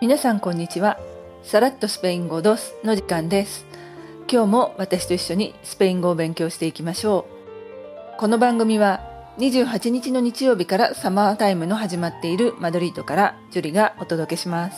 皆さんこんにちは。さらっとスペイン語ドスの時間です。今日も私と一緒にスペイン語を勉強していきましょう。この番組は28日の日曜日からサマータイムの始まっているマドリードからジュリがお届けします。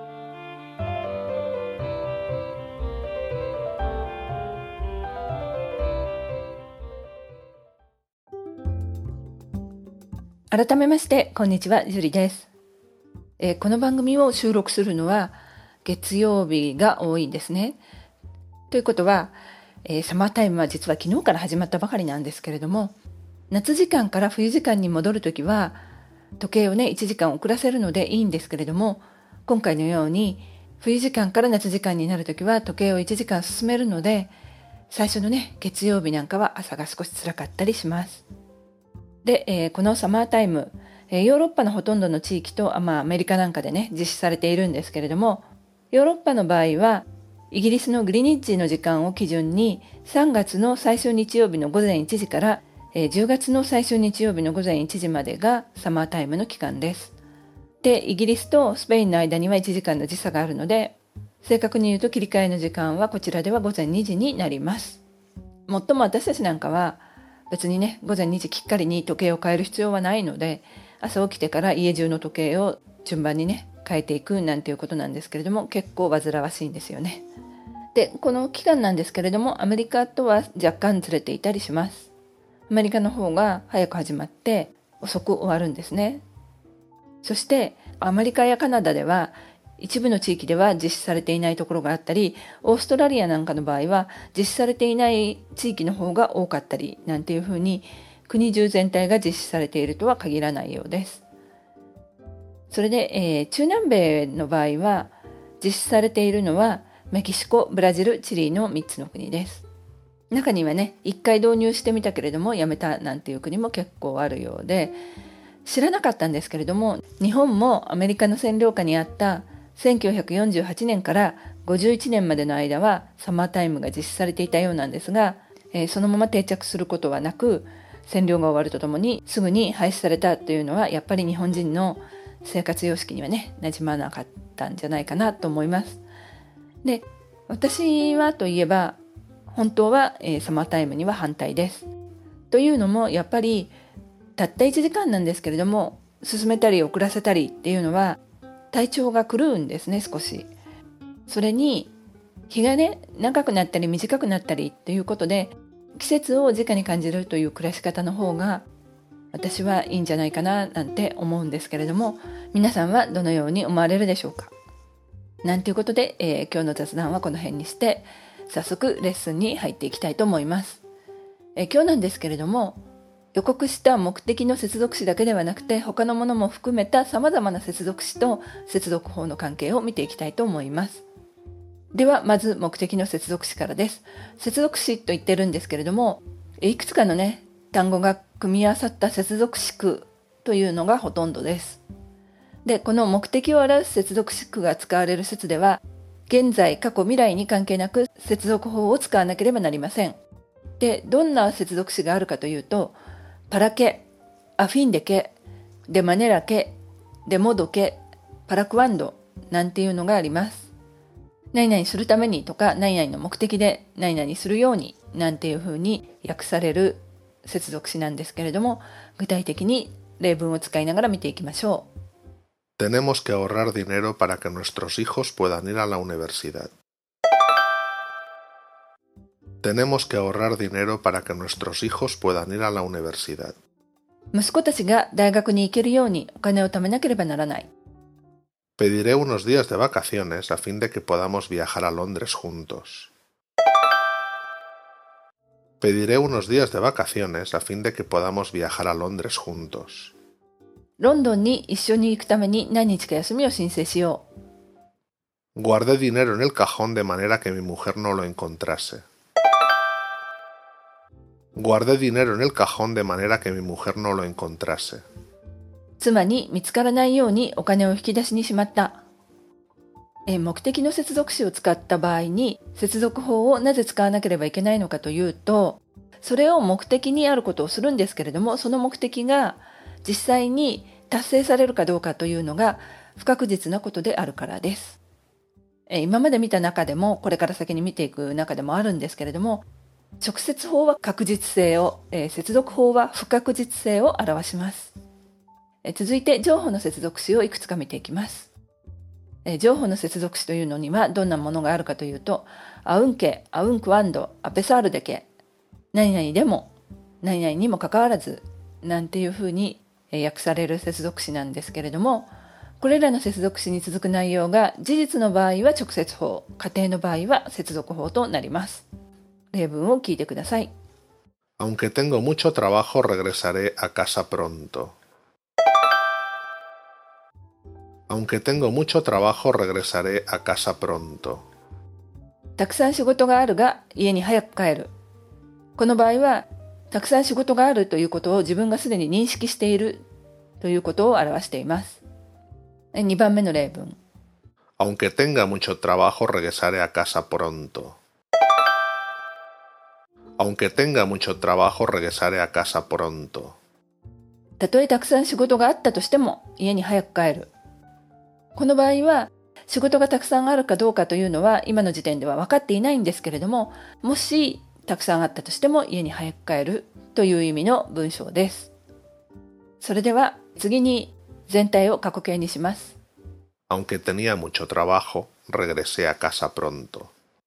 改めましてこんにちは、ジュリです。この番組を収録するのは月曜日が多いんですね。ということは、サマータイムは実は昨日から始まったばかりなんですけれども、夏時間から冬時間に戻るときは時計をね1時間遅らせるのでいいんですけれども、今回のように冬時間から夏時間になるときは時計を1時間進めるので、最初のね月曜日なんかは朝が少し辛かったりします。で、このサマータイム、ヨーロッパのほとんどの地域と、アメリカなんかでね実施されているんですけれども、ヨーロッパの場合はイギリスのグリニッジの時間を基準に3月の最終日曜日の午前1時から10月の最終日曜日の午前1時までがサマータイムの期間です。で、イギリスとスペインの間には1時間の時差があるので、正確に言うと切り替えの時間はこちらでは午前2時になります。もっとも私たちなんかは別にね午前2時きっかりに時計を変える必要はないので、朝起きてから家中の時計を順番にね変えていくなんていうことなんですけれども、結構煩わしいんですよね。で、この期間なんですけれども、アメリカとは若干ずれていたりします。アメリカの方が早く始まって遅く終わるんですね。そしてアメリカやカナダでは一部の地域では実施されていないところがあったり、オーストラリアなんかの場合は実施されていない地域の方が多かったりなんていうふうに、国中全体が実施されているとは限らないようです。それで、中南米の場合は実施されているのはメキシコ、ブラジル、チリの3つの国です。中にはね1回導入してみたけれどもやめたなんていう国も結構あるようで、知らなかったんですけれども、日本もアメリカの占領下にあった1948年から51年までの間はサマータイムが実施されていたようなんですが、そのまま定着することはなく、占領が終わるとともにすぐに廃止されたというのは、やっぱり日本人の生活様式にはね馴染まなかったんじゃないかなと思います。で、私はといえば本当は、サマータイムには反対です。というのも、やっぱりたった1時間なんですけれども、進めたり遅らせたりっていうのは体調が狂うんですね、少し。それに日がね長くなったり短くなったりということで、季節を直に感じるという暮らし方の方が私はいいんじゃないかななんて思うんですけれども、皆さんはどのように思われるでしょうか。なんていうことで、今日の雑談はこの辺にして、早速レッスンに入っていきたいと思います。今日なんですけれども、予告した目的の接続詞だけではなくて、他のものも含めた様々な接続詞と接続法の関係を見ていきたいと思います。ではまず目的の接続詞からです。接続詞と言ってるんですけれども、いくつかのね単語が組み合わさった接続詞句というのがほとんどです。で、この目的を表す接続詞句が使われる説では、現在、過去、未来に関係なく接続法を使わなければなりません。で、どんな接続詞があるかというと、パラケ、アフィンデケ、デマネラケ、デモドケ、パラクワンドなんていうのがあります。何々するためにとか、何々の目的で何々するようになんていうふうに訳される接続詞なんですけれども、具体的に例文を使いながら見ていきましょう。 Tenemos que ahorrar dinero para que nuestros hijos puedan ir a la universidad. Tenemos que ahorrar dinero para que nuestros hijos puedan ir a la universidad. 息子たちが大学に行けるようにお金を貯めなければならない。 Pediré unos días de vacaciones a fin de que podamos viajar a Londres juntos. Pediré unos días de vacaciones a fin de que podamos viajar a Londres juntos. ロンドンに一緒に行くために何日か休みを申請しよう。Guardé dinero en el cajón de manera que mi mujer no lo encontrase. Guardé dinero en el cajón de manera que mi mujer no lo encontrase. 妻に見つからないようにお金を引き出しにしまった。目的の接続詞を使った場合に接続法をなぜ使わなければいけないのかというと、それを目的にあることをするんですけれども、その目的が実際に達成されるかどうかというのが不確実なことであるからです。今まで見た中でも、これから先に見ていく中でもあるんですけれども、直接法は確実性を、接続法は不確実性を表します。続いて譲歩の接続詞をいくつか見ていきます。譲歩の接続詞というのにはどんなものがあるかというと、aunque, aunque a pesar de que、何々でも、何々にもかかわらず、なんていうふうに訳される接続詞なんですけれども、これらの接続詞に続く内容が事実の場合は直接法、仮定の場合は接続法となります。例文を聞いてください。 Aunque tengo mucho trabajo, regresaré a casa pronto. Aunque tengo mucho trabajo, regresaré a casa pronto. たくさん仕事があるが家に早く帰る。この場合は、たくさん仕事があるということを自分がすでに認識しているということを表しています。2番目の例文。 Aunque tenga mucho trabajo, regresaré a casa pronto. Aunque tenga mucho trabajo, regresaré a casa pronto. たとえたくさん仕事があったとしても家に早く帰る。この場合は仕事がたくさんあるかどうかというのは今の時点では分かっていないんですけれども、もしたくさんあったとしても家に早く帰るという意味の文章です。それでは次に全体を過去形にします。 Aunque tenía mucho trabajo, regresé a casa pronto.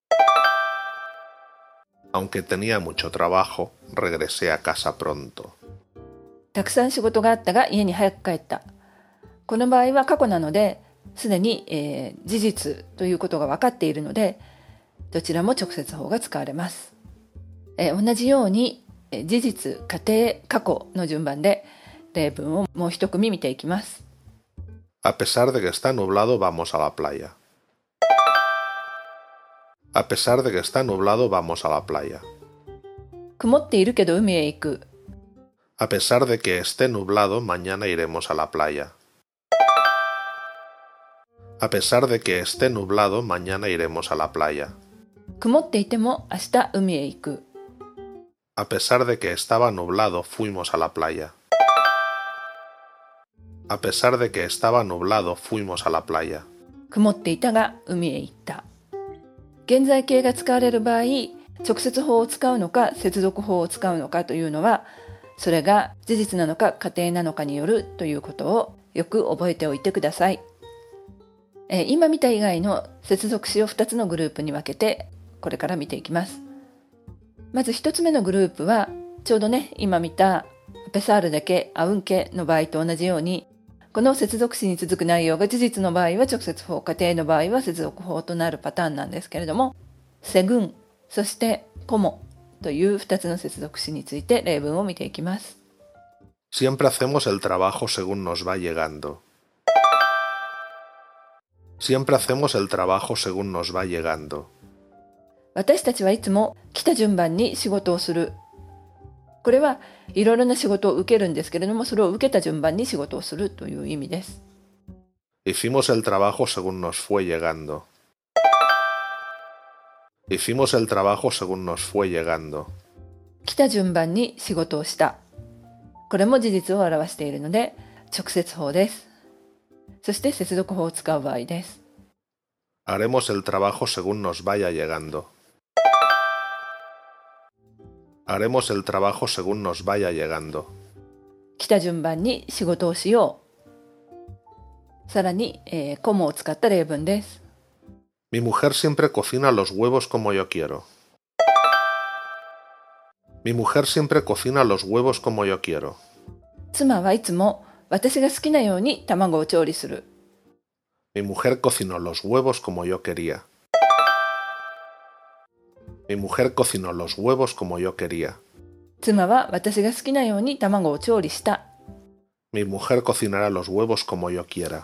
Aunque tenía mucho trabajo, regresé a casa pronto. たくさん仕事があったが家に早く帰った。この場合は過去なので、すでに、事実ということが分かっているので、どちらも直接法が使われます。同じように、事実、仮定、過去の順番で例文をもう一組見ていきます。 A pesar de que está nublado, vamos a la playa. A pesar de que está nublado, vamos a la playa. 曇っているけど海へ行く。 A pesar de que esté nublado, mañana iremos a la playa. A pesar de que esté nublado, mañana iremos a la playa. 曇っていても明日海へ行く。 A pesar de que estaba nublado, fuimos a la playa. A pesar de que estaba nublado, fuimos a la playa. 曇っていたが海へ行った。現在形が使われる場合、直接法を使うのか接続法を使うのかというのは、それが事実なのか仮定なのかによるということをよく覚えておいてください。今見た以外の接続詞を2つのグループに分けてこれから見ていきます。まず1つ目のグループはちょうどね、今見たペサールだけアウンケの場合と同じように、この接続詞に続く内容が事実の場合は直接法、仮定の場合は接続法となるパターンなんですけれども、セグン、そしてコモという2つの接続詞について例文を見ていきます。 Siempre hacemos el trabajo según nos va llegando. Siempre hacemos el trabajo según nos va llegando. 私たちはいつも来た順番に仕事をする。これはいろいろな仕事を受けるんですけれども、それを受けた順番に仕事をするという意味です。 Hicimos el trabajo según nos fue llegando. Hicimos el trabajo según nos fue llegando. 来た順番に仕事をした。これも事実を表しているので直接法です。そして接続法を使う場合です。 Haremos el trabajo según nos vaya llegando. Haremos el trabajo según nos vaya llegando. 来た順番に仕事をしよう。さらに、コモを使った例文です。 Mi mujer siempre cocina los huevos como yo quiero. Mi mujer siempre cocina los huevos como yo quiero. 妻はいつも私が好きなように卵を調理する。 Mi mujer cocinó los huevos como yo quería. Mi mujer cocinó los huevos como yo quería. 妻は私が好きなように卵を調理した。 Mi mujer cocinará los huevos como yo quiera.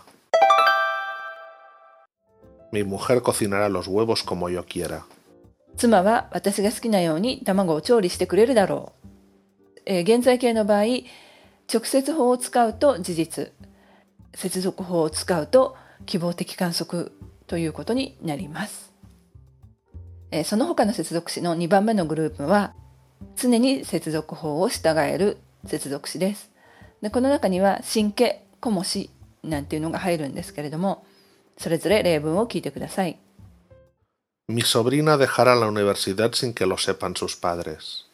Mi mujer cocinará los huevos como yo quiera. 妻は私が好きなように卵を調理してくれるだろう。現在形の場合、直接法を使うと事実、接続法を使うと希望的観測ということになります。その他の接続詞の2番目のグループは常に接続法を従える接続詞です。でこの中には新家、コモ詞なんていうのが入るんですけれども、それぞれ例文を聞いてください。 Mi sobrina dejará la universidad sin que lo sepan sus padres.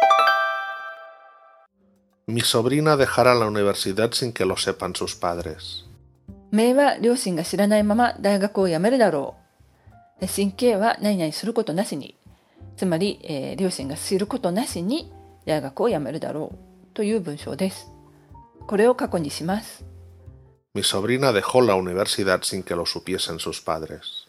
Mi sobrina dejará la universidad sin que lo sepan sus padres. メイは両親が知らないまま大学を辞めるだろう。sin queは何々することなしに、つまり、両親が知ることなしに大学を辞めるだろうという文章です。これを過去にします。 Mi sobrina dejó la universidad sin que lo supiesen sus padres.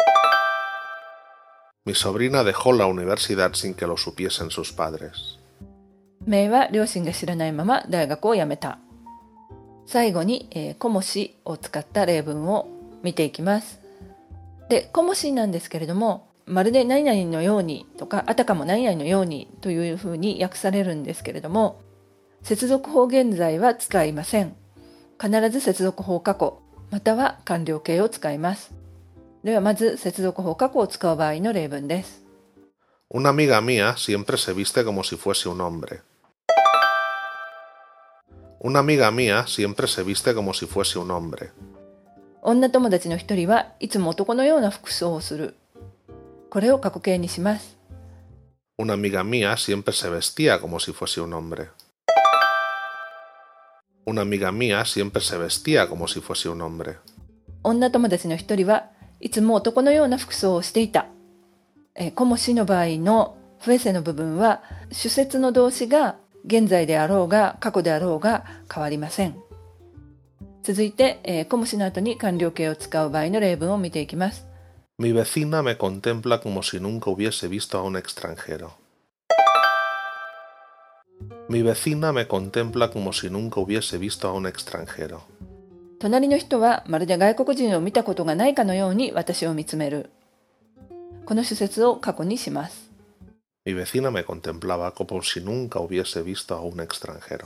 Mi sobrina dejó la universidad sin que lo supiesen sus padres. メイは両親が知らないまま大学を辞めた。最後に、コモシを使った例文を見ていきます。で、コモシなんですけれども、まるで何々のようにとか、あたかも何々のようにというふうに訳されるんですけれども、接続法現在は使いません。必ず接続法過去、または完了形を使います。ではまず接続法過去を使う場合の例文です。 Una amiga mía siempre se viste como si fuese un hombre. Una amiga mía siempre se viste como si fuese un hombre. 女友達の一人はいつも男のような服装をする。これを過去形にします。 Una amiga mía siempre se vestía como si fuese un hombre. Una amiga mía siempre se vestía como si fuese un hombre. 女友達の一人はいつも男のような服装をしていた。コモシの場合のフエセの部分は主節の動詞が現在であろうが過去であろうが変わりません。続いて、コモシの後に完了形を使う場合の例文を見ていきます。 Mi vecina me contempla como si nunca hubiese visto a un extranjero. Mi vecina me contempla como si nunca hubiese visto a un extranjero. 隣の人はまるで外国人を見たことがないかのように私を見つめる。この主節を過去にします。 Mi vecina me contemplaba como si nunca hubiese visto a un extranjero.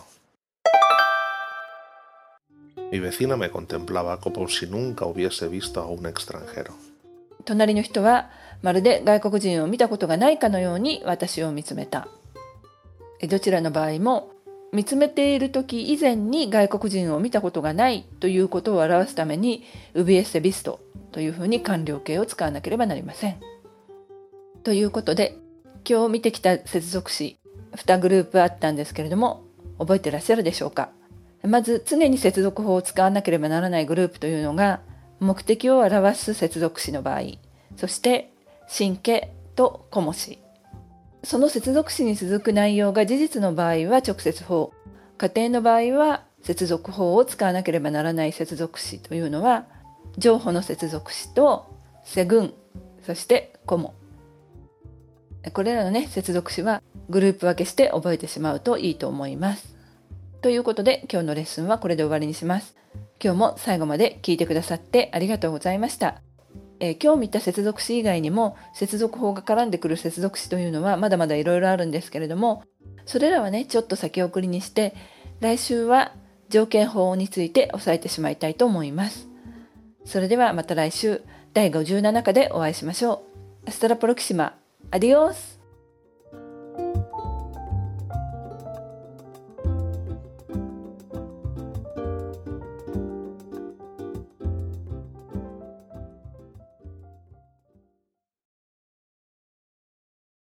Mi vecina me contemplaba como si nunca hubiese visto a un extranjero. 隣の人はまるで外国人を見たことがないかのように私を見つめた。どちらの場合も見つめている時以前に外国人を見たことがないということを表すためにウビエッセビストというふうに完了形を使わなければなりません。ということで今日見てきた接続詞2グループあったんですけれども覚えていらっしゃるでしょうか。まず常に接続法を使わなければならないグループというのが目的を表す接続詞の場合、そしてsin queとコモシ、その接続詞に続く内容が事実の場合は直接法、仮定の場合は接続法を使わなければならない接続詞というのは情報の接続詞とセグン、そしてコモ、これらのね接続詞はグループ分けして覚えてしまうといいと思います。ということで今日のレッスンはこれで終わりにします。今日も最後まで聞いてくださってありがとうございました。今日見た接続詞以外にも接続法が絡んでくる接続詞というのはまだまだいろいろあるんですけれども、それらはねちょっと先送りにして来週は条件法について押さえてしまいたいと思います。それではまた来週第57課でお会いしましょう。アストラプロキシマ。アディオス。